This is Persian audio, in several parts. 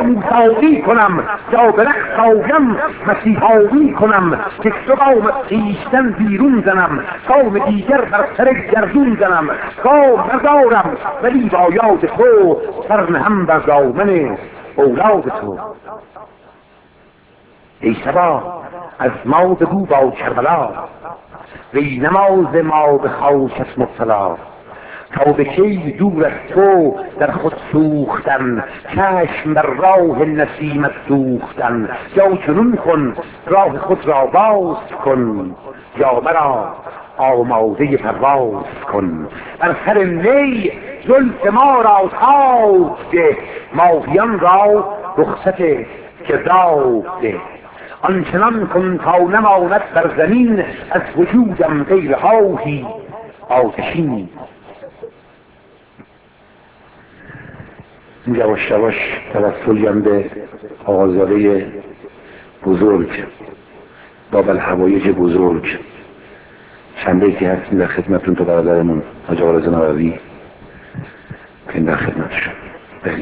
موساوی کنم یا به رقص آیم مسیحاوی کنم که تو قوم خویشتن بیرون زنم قوم دیگر بر سر گردون زنم گام بردارم ولی با یاد تو سر نهم بر دامن اولاد تو. ای صبا از ما بگو با کربلا وی نماز ما به خاکت مبتلا تا به کی دور از تو در خود سوختن چشم بر راه نسیمت دوختن یا جنون کن راه خود را باز کن یا مرا آماده پرواز کن بر سر نی زلف ما را تاب ده ماهیان را رخصت گرداب ده آنچنان کن تا نماند بر زمین از وجودم غیر آهی آتشین. یواش یواش توسلیم به آقازاده بزرگ باب الحوایج بزرگ چند بیتی هستیم در خدمتون تو برادرمون حاج آقا رضا نووی که در خدمتشون بریم.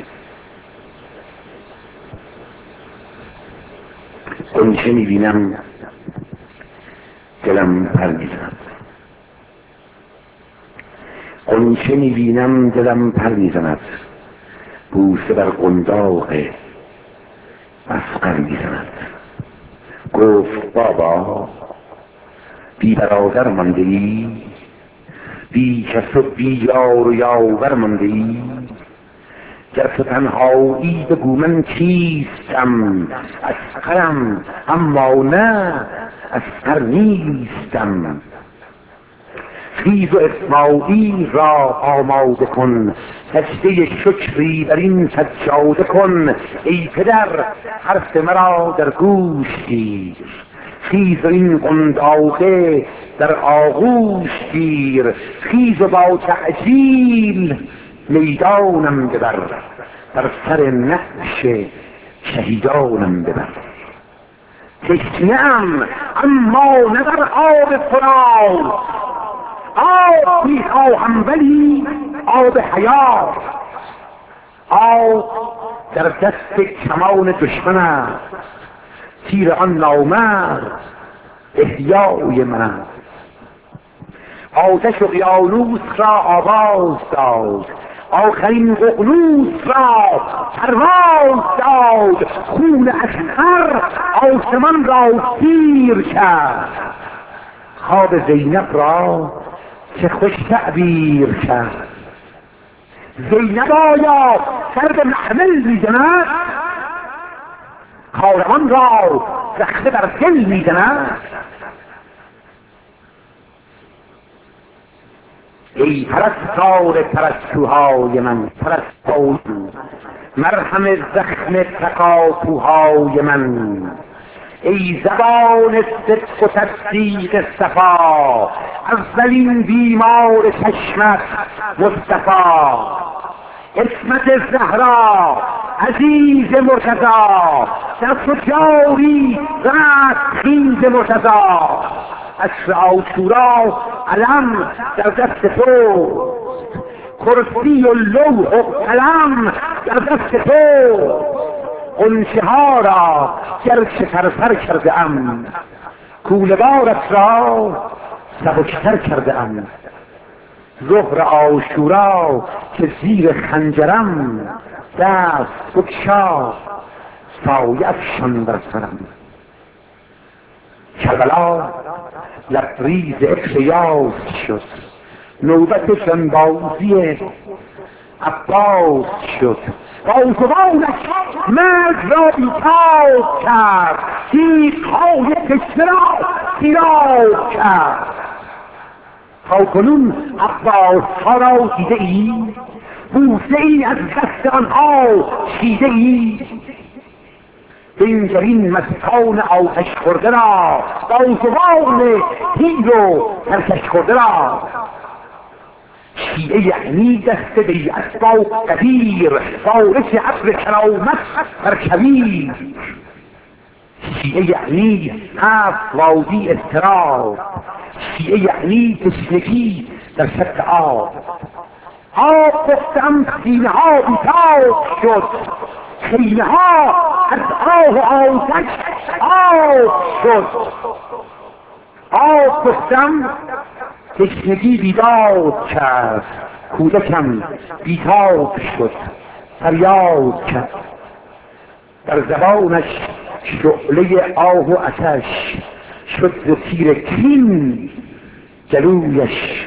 غنچه میبینم دلم پر میزند غنچه میبینم دلم پر میزند بوسه بر قنداق مسقر میزند گفت بابا بی برادر مانده ای بی کس و بی یار و یاور مانده ای گر تو تنهایی بگو من چیستم اصغرم اما نه اصغر نیستم خیز و اسماعیل را آماده کن سجده شکری بر این سجاده کن ای پدر حرف مرا در گوش گیر خیز و این قنداقه در آغوش گیر خیز و با تعجیل میدانم ببر بر سر نقش شهیدانم ببر تشنه‌ام اما نه بر آب فرات آب میخواهم ولی آب حیات آب در دست کمان دشمن است تیر آن نامرد احیای من است آتش و قیانوس را آواز داد آخرین ققنوس را پرواز داد خون اصغر آسمان را سیر کرد خواب زینب را چه خوش تعبیر کرد زینب آیا سر به محمل میزند کاروان را رخته بر دل میزند ای پرستار پرستوهای من پرستوی مرهم زخم تکاپوهای من ای زبان صدق و تصدیق صفا اولین بیمار چشمت مصطفی اسمت زهرا عزیز مرتضی در تو جاری رستخیز مرتضی عصر عاشورا علم در دست تو کرسی و لوح و قلم در دست تو غنچه ها را گرچه سرسر کرده ام کوله‌بارت را سبکتر کرده ام ظهر عاشورا که زیر خنجرم دست بگشا سایه افشان بر سرم کربلا لبریز عشق یاس شد نوبت جنبازی عباس شد بازوانش مرد را بیتاب کرد تیغ‌های تشنه را سیراب کرد تا کنون عباس ها را دیده ای بوسه ای از دست آنها چیده ای بنگرین مستان آتش خورده را بازوان تیر و ترکش خورده را شیعه یعنی دست بیعت با قدیر وارث عبر کرامت بر کبیر شیعه یعنی هفت وادی اضطراب شیعه یعنی تشنگی در شط آب گفتم سینه ها بیتاب شد خیمه ها از آه و آتش آب شد. آب گفتم تشنگی بیداد کرد، کودکم بیتاب شد فریاد کرد. در زبانش شعله آه و آتش شد ز تیر کین، جلویش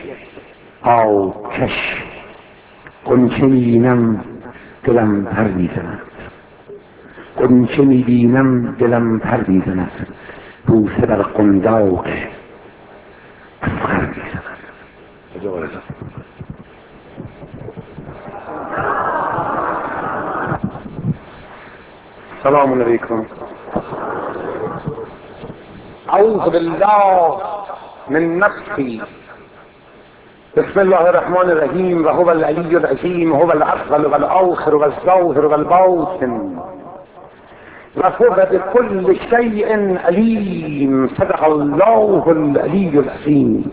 آتش. غنچه میبینم دلم پر میزند، غنچه میبینم دلم پر میزند، بوسه بر قنداق اصغر میزند. سلام علیکم. اعوذ بالله من نفسی. بسم الله الرحمن الرحیم. و هو العلی العظیم، هو الاول و الاخر و الظاهر و الباطن و هو بكل شیء علیم. صدق الله العلی العظیم.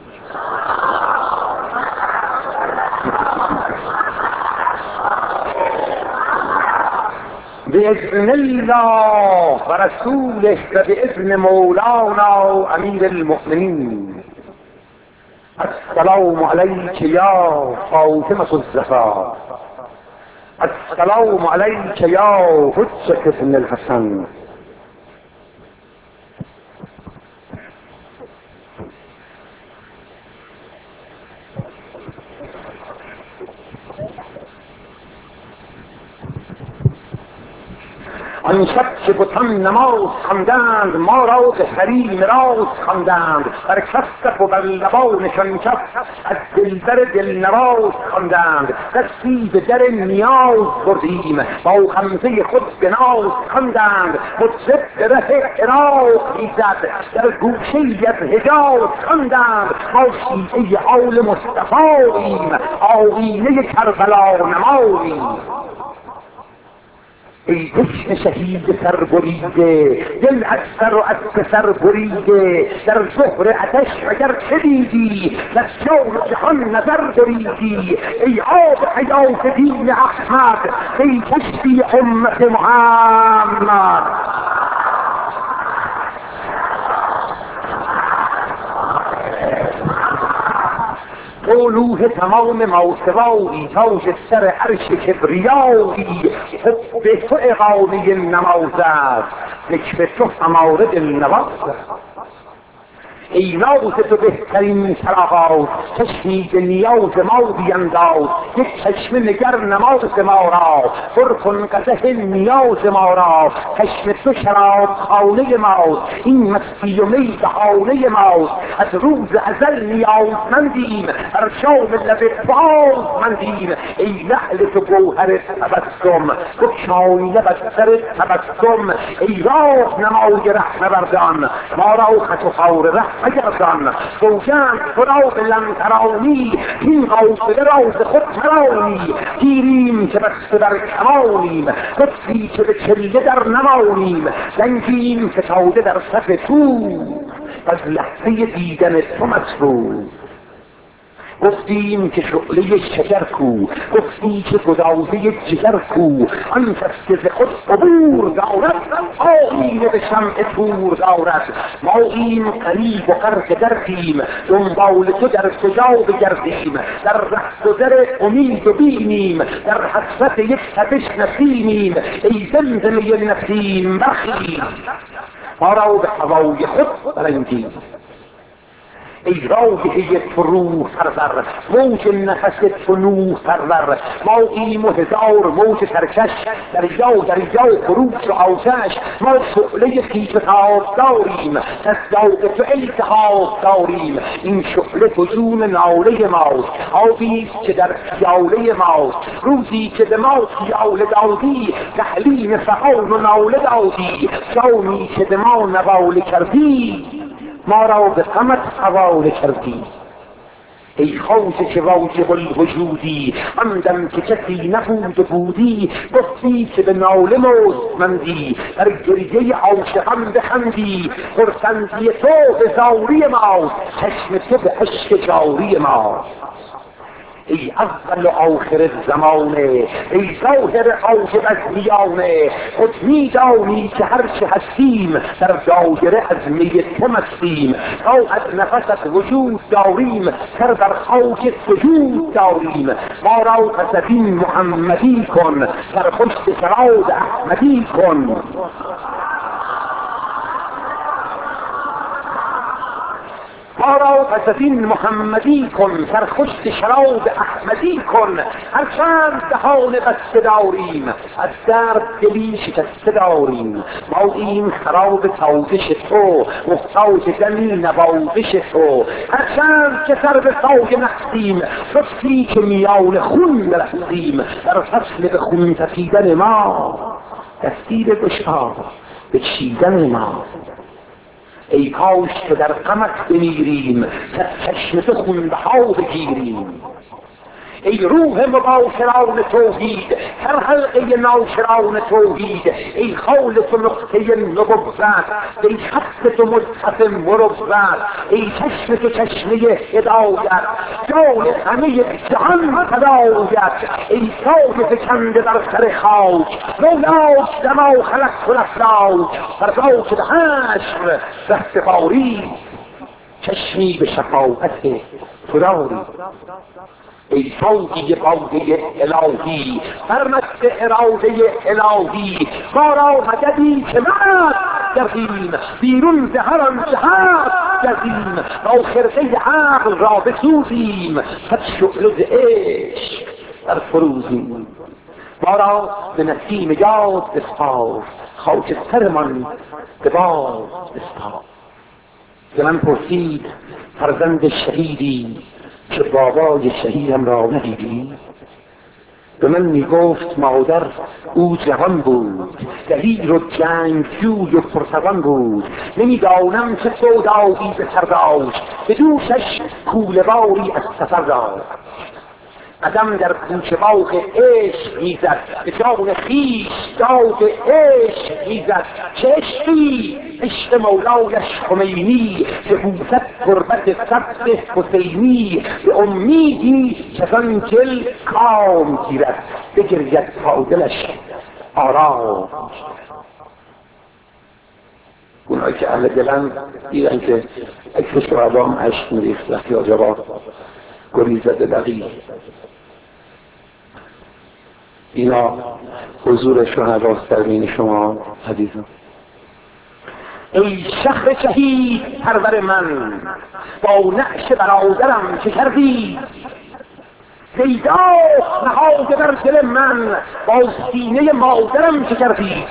بإذن الله و رسوله و بإذن مولانا امیر المؤمنین. السلام علیک یا فاطمة الزهرا، السلام علیک یا حجة ابن الحسن. آن شب که بتان نماز خواندند، ما را به حریم راز خواندند. بر کف و بر لبانشان کف از دلبر دلنواز خواندند. دستی به در نیاز بردیم، با غمزه خود به ناز خواندند. مطرب به ره عراق میزد، در گوشه از حجاز خواندند. ما شیعه آل مصطفاییم، آیینه کربلا نماییم. ای جشن شهید سربریده، دل از سر و از سر بریده. در ظهر آتش اگر چه دیدی، در جان جهان نظر بریدی. ای آب حیات دین احمد، ای کشتی امت محمد. لوح تمام ماسوایی، تاج سر عرش کبریایی. حب تو اقامه نماز است، ذکر تو ثمار دلنواز است. ای ناز تو بهترین سراغاز، چشمی به نیاز ما بینداز. یک چشم نگر نماز ما را، پر کن قدح نیاز ما را. چشم تو شراب خانه ماست، این مستی و می بهانه ماست. از روز ازل نیازمندیم، بر شام لب باز مندیم. ای لعل تو گوهر تبسم، بگشای لب از سر تبسم. ای راه نمای رهنوردان، ما را خط و خار ره مگردان. سوگند خدا به لنترانی، این قافله را ز خود مرانی. گیریم که بسته بر کمانیم، گفتی که به چله در نمانیم. زنگیم که تاده در صف تو، از لحظه دیدن تو مسرور. گفتیم که شعله شکر کو، گفتی که گدازه جگر کو. آن کس که ز خود عبور دارد، آیینه به شمع طور دارد. ما این قریب و غرق دردیم، دنبال تو در کجا بگردیم. در رهگذر امید بینیم، در حسرت یک تپش نسیمیم. ای زمزمه نسیم بخیل، ما را به هوای خود برانگیز. ای راجعه تو روح پرور، موج نفس تو نوح پرور. ما ایم و هزار موج سرکش، دریا خروش و آتش. ما شعله خیش تاب داریم، از ذوق تو التهاب داریم. این شعله فجون ناله ماست، آبیست که در پیاله ماست. روزی که به ما پیاله دادی، تحلیم فغان و ناله دادی. جامی که به ما نواله کردی، ما را به غمت حواله کردی. ای خواجه که واجب الوجودی، آن دم که کسی نبود و بودی. گفتی که به ناله مستمندی، در گریه عاشقان بخندی. خرسندی تو به زاری ماست، چشم تو به اشک جاری ماست. ای اول و آخر زمانه، ای ظاهر عاقب از میانه، خود میدانی که هر چه هستیم در دایره از می تو مستیم. تا از نفس از وجود داریم، سر در خاک سجود داریم. ما را پس از این محمدی کن، سرخوش شراب احمدی کن. ما را پس از این محمدی کن، سرخوش شراب احمدی کن. هر چند دهان بسته داریم، از درد دلی شکسته داریم. ما این خراب تازش تو، محتاج دمی نوازش تو. هر چند که سر به سایه نختیم، رفتی که میان خون رفتیم. در فصل به خون تپیدن ما، دستی به گشا به چیدن ما. ای کاش که در غمت بمیریم، چشم تو خونبها بگیریم. ای روح مباشران توحید، هر حلقه ناشران توحید. ای خالق نقطه نبوت، ای خط تو مصحف مروت. ای چشم تو چشمه هدایت، جان همه جهان فدایت. ای سایه فکنده در سر خاک، مولاک دما خلقت الافلاک. فردا که به حشر رهسپاری، چشمی به شفاعت تو داری. ای ساقی باده الهی، فرمت اراده الهی. ما را مددی که مد گردیم، بیرون ز هر آنچه هست گردیم. با خرقه عقل را بسوزیم، صد شعله ز عشق در فروزیم. ما را به نسیم یاد بسپار، خاکسترمان به باد بسپار. ز من پرسید فرزند شهیدی، که بابای شهیدم را ندیدی؟ به من میگفت مادر او جوان بود، دلیر و جنگجوی و پرتوان بود. نمیدانم چه سودایی به سر داشت، به دوشش کوله‌باری از سفر داشت. قدم در کوچه باغ عشق میزد، به جان خویش داد عشق میزد. چه عشقی عشق مولایش خمینی، که بوسد تربت سبز حسینی. به امیدی که آن گل کام گیرد، بگرید تا دلش آرام. اونایی که اهل دلن دیدن که عکس شهدام عشق میریخت وقتی آجابا گریزد دقیق. اینا حضور شهداست در بین شما عزیزان. ای شهر شهید پرور من، با نعش برادرم چه کردی؟ پیدا نهاده در دل من، با سینه مادرم چه کردی؟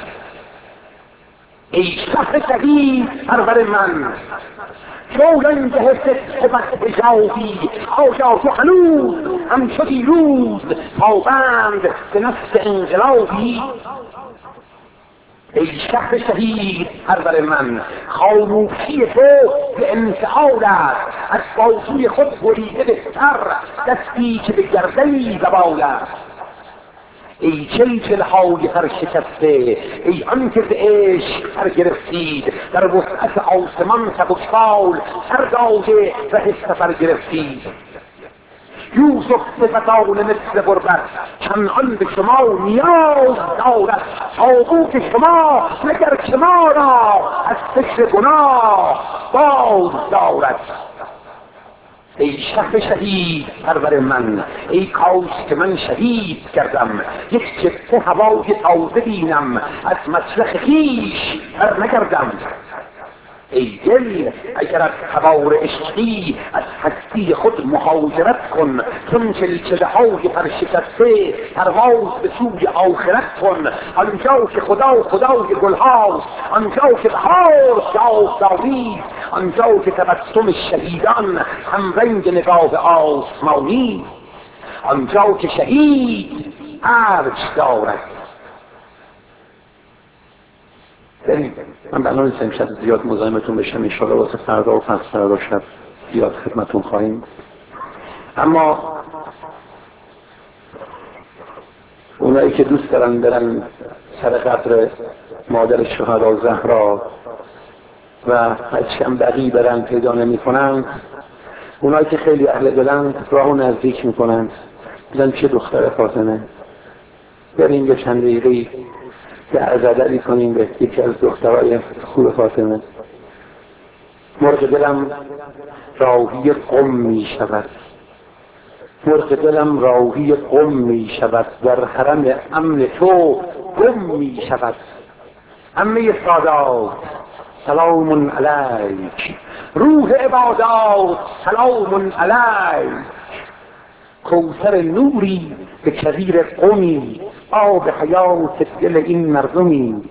ای شهر شهید پرور من، جولنگه فتح وقت جاوی. آیا تو هنوز همچو دیروز پابند به نفس انقلابی؟ ای شهر شهید پرور من، خاموشی تو به انفعال است. از بازوی خود بریده بهتر، دستی که به گردنی زبان است. ای چلچلهای سر شکسته، ای آنکه به عشق سر گرفتید. در وسعت آسمان سبکسال سر داده ره سفر گرفتید. یوسف صفتان مثل غربت، کنعان به شما نیاز دارد. تابوت شما مگر که ما را از فکر گناه باز دارد. ای شهر شهید پرور من، ای کاش که من شهید کردم. یک جبهه هوای تازه بینم، از مشرق خویش بر نگردم. ای دل اگر از تبار عشقی، از هستی خود مهاجرت کن. چون چلچله های پرشکسته پرواز به سوی آخرت کن. آنجا که خدای گلهاست، آنجا که بهار شاهداری، آنجا که تبسم شهیدان هم رنگ نگاه آسمانی، آنجا که شهید ارج دارد. من برنامه نیستم شب زیاد مزاحمتون بشم، انشاءالله واسه فردا و پس فردا شب زیاد خدمتون خواهیم. اما اونایی که دوست دارن برن سر قبر مادر شهدا زهرا و هرچم بقی برن پیدا نمی کنن، اونایی که خیلی اهل دلن راهو نزدیک می کنن دیدن چه دختر فاطمه، بریم یه چند دقیقه‌ای یه عزاداری کنیم به یکی از دخترای خوب فاطمه. مرغ دلم راهی قم می شود، مرغ دلم راهی قم می شود، در حرم امن تو گم می شود. عمه سادات سلام علیک، روح عبادات سلام علیک، کوثر نوری به کویر قمی، آب حیات دل این مردمی.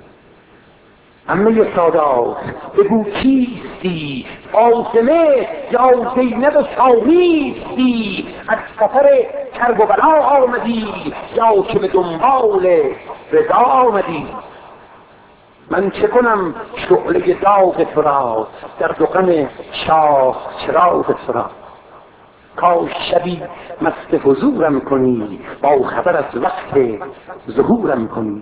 عمه سادات بگو کیستی، فاطمه یا زینب ثانیستی، از سفر کرب و بلا آمدی یا که به دنبال رضا آمدی؟ من چه کنم شعله داغ تو را، در دقن شاه چراغ تو را. کاش شبی مست حضورم کنی، با خبر از وقت ظهورم کنی.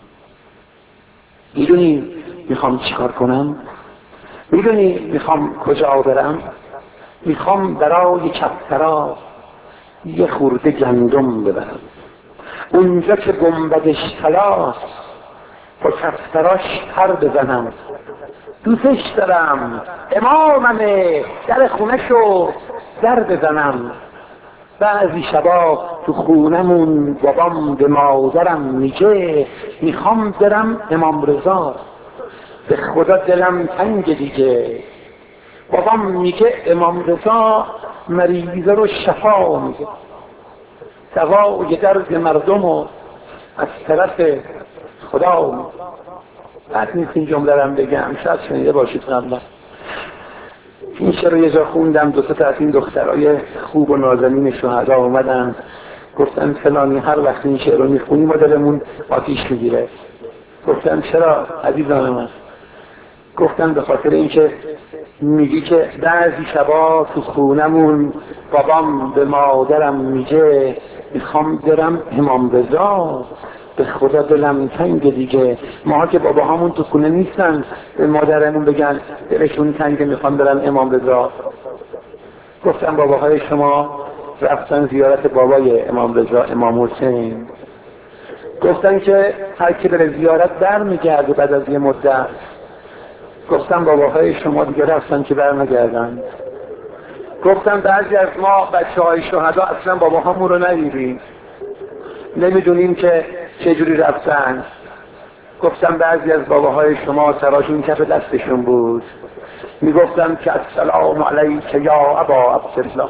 میدونی میخوام چیکار کنم؟ میدونی میخوام کجا برم؟ میخوام برای کفترا یه خورده گندم ببرم، اونجا که گنبدش خلاص با کفتراش پر بزنم. دوستش دارم، اماممه، در خونه شو در بزنم. بعضی شبا تو خونمون بابام به مادرم میگه میخوام برم امام رضا، به خدا دلم تنگ دیگه. بابام میگه امام رضا مریضه رو شفا میده، دوای درد مردمو از طرف خدا میده. بعد نیست این جمله رو بگم، شاید شنیده باشید قبلا. این شعر رو یه جا خوندم، دو تا از این دخترای خوب و نازنین شهدا اومدن گفتن فلانی هر وقت این شعر رو میخونی ما دلمون آتیش میگیره. گفتن چرا عزیزان من؟ گفتن به خاطر اینکه میگی که بعضی شبا تو خونمون بابام به مادرم میگه میخوام برم امام رضا، به خدا دلم تنگ دیگه. ما که باباهامون تو خونه نیستن به مادرمون بگن دلشون تنگ میخوام برم امام رضا. گفتم باباهای شما رفتن زیارت بابای امام رضا امام حسین، گفتن که هر کی بره زیارت برمیگرده بعد از یه مدت. گفتم باباهای شما دیگه رفتن که برنگردن. گفتم بعضی از ما بچه های شهدا اصلا باباهامون رو ندیدیم، نمیدونیم که چجوری رفتن. گفتم بعضی از باباهای شما سراشون کف دستشون بود، میگفتم که السلام علیک یا ابا عبدالله.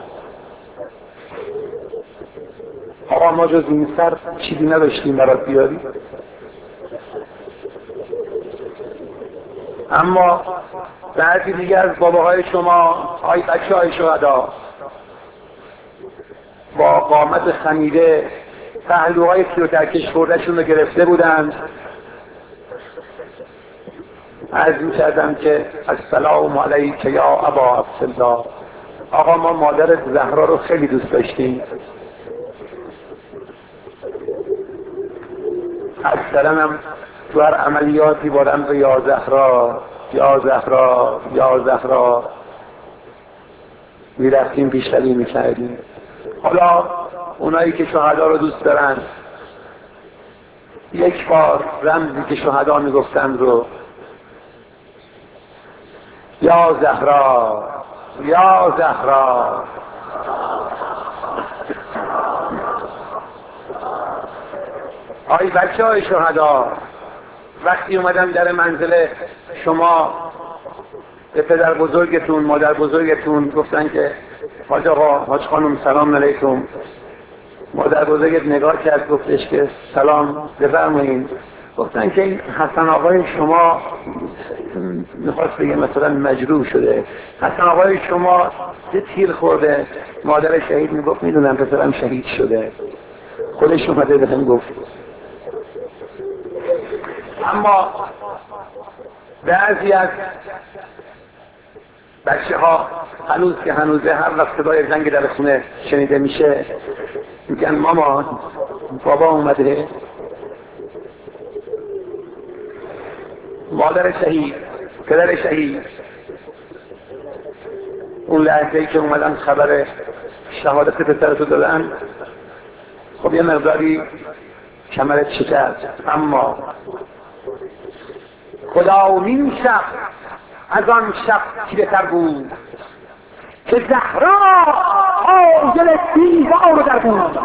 آقا ما جز این سر چیزی نداشتیم برات بیاری. اما بعضی دیگه از باباهای شما آی بچه های شهدا با قامت خمیده پهلوهای کیلوترکش خوردهشون رو گرفته بودن. عرض می‌کردم که السلام علیک یا ابا عبدالله. آقا ما مادر زهرا رو خیلی دوست داشتیم، اکثرا هم تو هر عملیاتی بارم به یا زهرا یا زهرا یا زهرا میرفتیم پیشروی میکردیم. حالا اونایی که شهدا رو دوست دارن یک بار رمزی که شهدا میگفتن رو یا زهرا یا زهرا. آی بچه های شهدا وقتی اومدم در منزل شما به پدر بزرگتون مادر بزرگتون گفتن که حاج آقا حاج خانم سلام علیکم، مادر بزرگت نگاه کرد گفتش که سلام بفرمایید. گفتن که این حسن آقای شما میخواست بگه مثلا مجروح شده، حسن آقای شما یه تیر خورده. مادر شهید میگفت میدونم پسرم شهید شده، خودش اومده به هم گفت. اما بعضی از بچه ها هنوز که هنوزه هر وقت صدای زنگ در خونه شنیده میشه میگن مامان بابا اومده. مادر شهید، پدر شهید، اون لحظه‌ای که اومدن خبر شهادت پسرتو دادن خب یه مقداری کمرت شکست، اما خدا نیم شب از آن شب تیره‌تر بود که زهرا آجل دیوار در بود.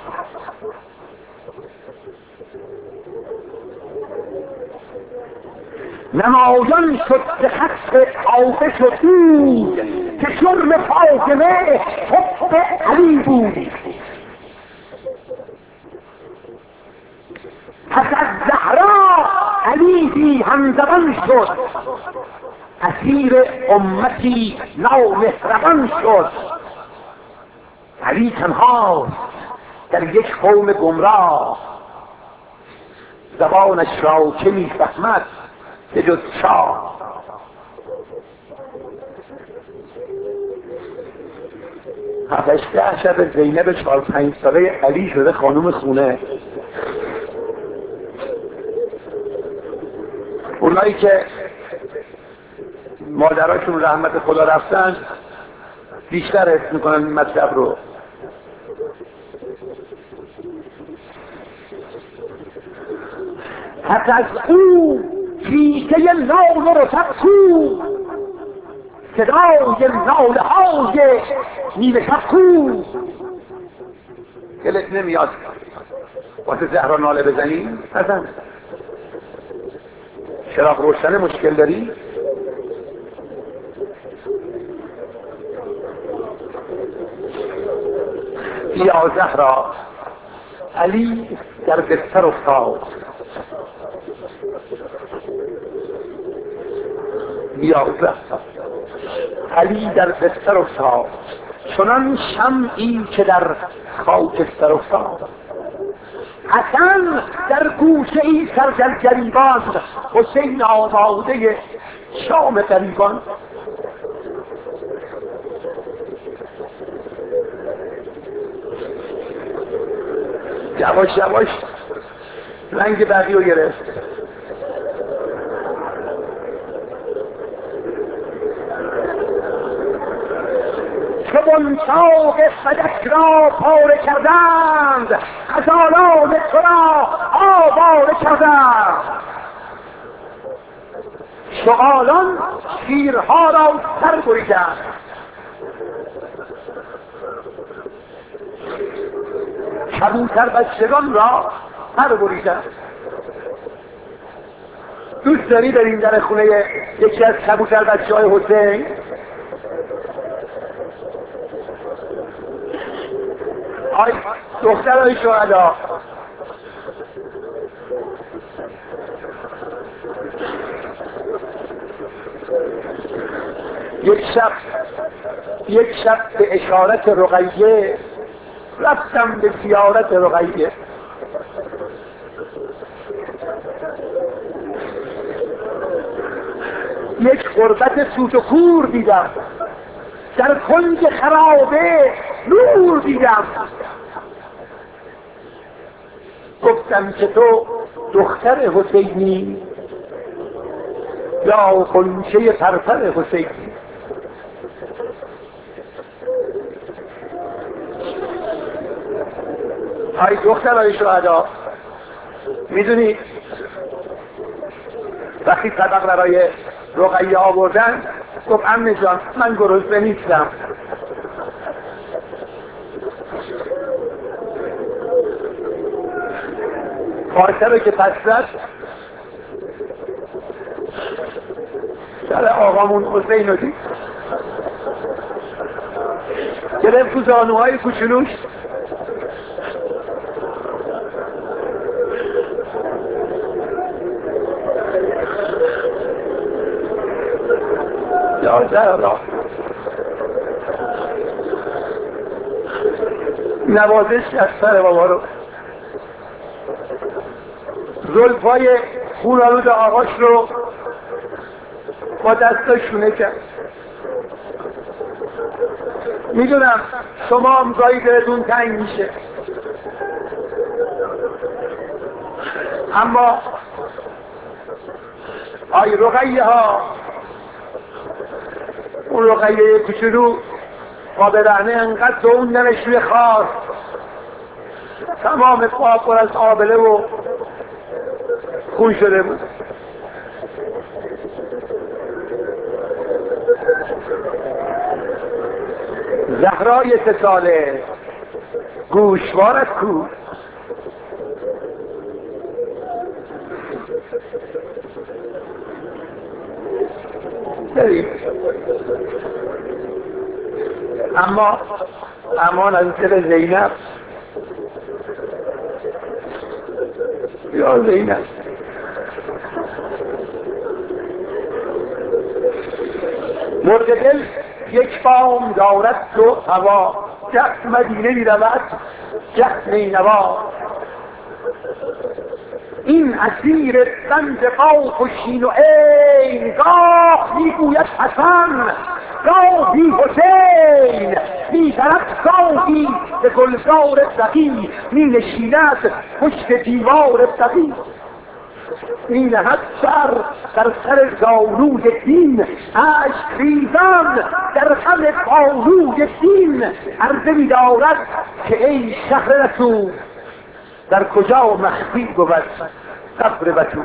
نمایان شد به خط آتش و دود که جرم فاطمه حب علی بود. پس از زهرا علی بی همزبان شد، اسیر امتی نامهربان شد. علی تنهاست در یک قوم گمراه، زبانش را که میفهمد به جز شاه. هفتش شب زینب 4-5 ساله علی شده خانوم خونه. اونایی که مادراشون رحمت خدا رفتن بیشتر حس میکنن این مطلب رو. حتی از او ریشه نال رو تبکو، صدای ناله های نیمه شبکو. دلت نمیاد واسه زهرا ناله بزنی؟ بزن. چراغ روشن مشکل داری؟ یا زهرا. علی در بستر افتاد. یا زهرا. علی در بستر افتاد چنان شمعی که در خاکستر افتاد. حسن در گوشه ای سر در گریبان، حسین آزاده شام غریبان. یواش یواش رنگ بقی رو گرفت. که بنچاق صدک را پاره کردند، غزالان تو را آواره کردند. شغالان شیرها را سر بریدند. کبوتر بچگان را سر بریدند. دوست داری بریم در خونه یکی از کبوتر بچه های حسین؟ آی دخترهای شهدا، یک شب به اشارت رقیه رفتم به زیارت رقیه. یک غربت سوت و کور دیدم، در کنج خرابه نور دیدم. گفتم که تو دختر حسینی یا خنچه پرپر حسینی؟ های دخترهای شهدا، میدونی وقتی طبق برای رقیه آوردن گفت عمه جان من گرسنه نیستم. پارچه رو که پس زد سر آقامون حسین رو دید، گرفت تو زانوهای کوچولوش نوازش از سر بابا رو. زلفای خونالود آقاش رو با دستاش شونه کرد. میدونم شما هم گاهی دلتون تنگ میشه، اما آی رقیه ها، اون رقیه کوچولو قابلانه انقدر اون نمش روی خار تمام پا پر از آبله و خون شده بود. زهرای 3 ساله گوشوارت کو؟ اما امان از دل زینب. یا زینب مرد دل یک بام دارد تو هوا، گه مدینه می رود گه نینوا. این اسیر بند قاف و شین و عین، گاه می گوید حسن گاهی حسین. می طرف گاهی به گلزار بقی، می نشیند پشت دیوار بقی. می نهد سر در سر زانوی دین، اشک ریزان در غم بانوی دین. عرضه می دارد که ای شهر رسول، در کجا مخفی بود قبر بتول.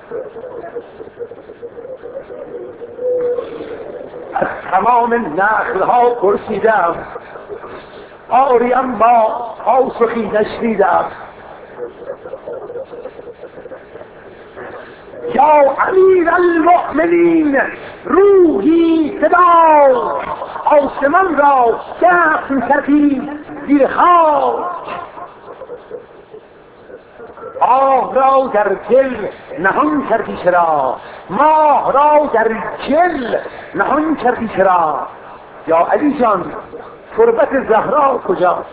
از تمام نخل ها پرسیدم، آری اما پاسخی نشنیدم. یا امیر المؤمنین روحی فدا، آسمان را دفن کردی زیر خاک. آه را در دل نهان کردی چرا، ماه را در جل نهان کردی چرا. یا علی جان تربت زهرا کجاست؟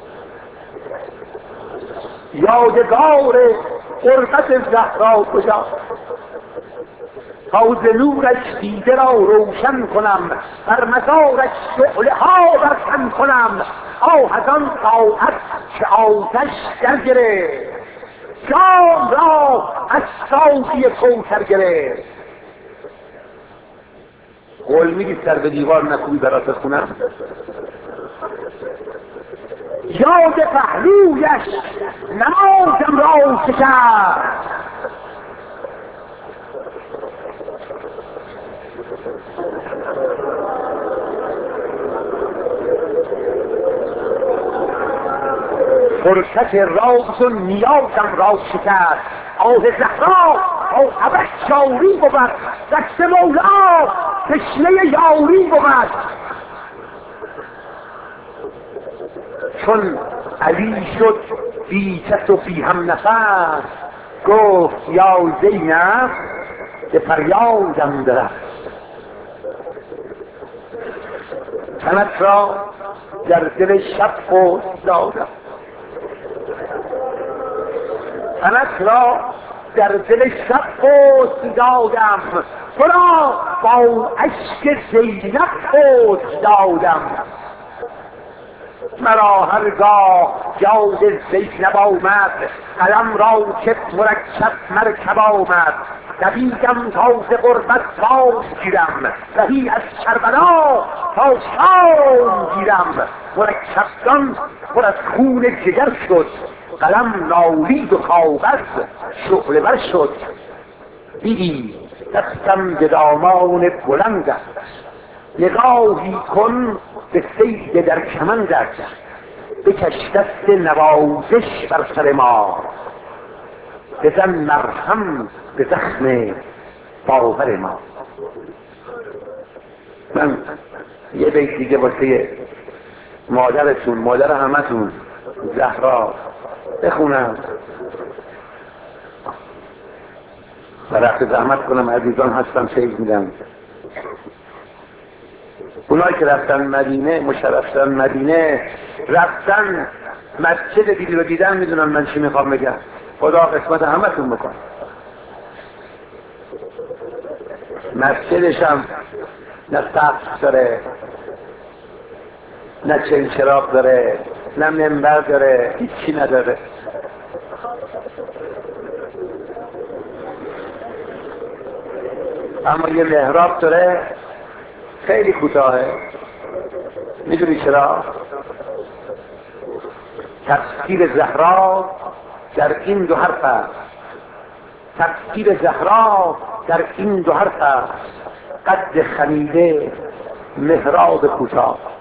یادگار قربت زهرا کجاست؟ تا ز نورش دیده را روشن کنم، بر مزارش شعله ها برکن کنم. آه از آن ساعت که آتش در گرفت، جام را از ساقی کوثر گرفت. قول میگی سر به دیوار نکوبی برات خونم؟ یاد پهلویش نمازم را شکست. فرصت راز و نیازم را شکست. آه زهرا تا ابد جاری بود، دست مولا تشنه یاری بود. چون علی شد بی کس و بی هم نفس، گفت یا زینب به فریادم درست. تنت را در دل شب پوست دادم، تنت را در دل شب پوست دادم. تو را با اشک زینب پوست دادم. مرا هرگاه یاد زینب آمد، قلم را که مرکب مرکب آمد. دویدم تا ز غربت باز گیرم، رهی از کربلا تا شام گیرم. مرکبدان پر از خون جگر شد، قلم نالید و کاغذ شعله ور شد. دیدی دستم به دامان بلندت، نگاهی کن به صید در کمندت. بکش دست نوازش بر سر ما، بزن مرهم به زخم باور ما. من یه بیت دیگه واسه مادرتون، مادر همتون زهرا بخونم و رفت زحمت کنم. عزیزان هستم سیل میدم. اونایی که رفتن مدینه، مشرفتن مدینه، رفتن مسجد دیدی رو دیدن، میدونم من چی میخوام بگم. خدا قسمت همتون بکن. مسجدش هم نه سقف داره، نه چراغ داره، نه منبر داره، هیچی نداره. اما یه محراب داره خیلی کوتاهه. میدونی چرا؟ تفسیر زهرا در این دو حرف است. تفسیر زهرا در این دو حرف است. قد خمیده محراب کوتاه.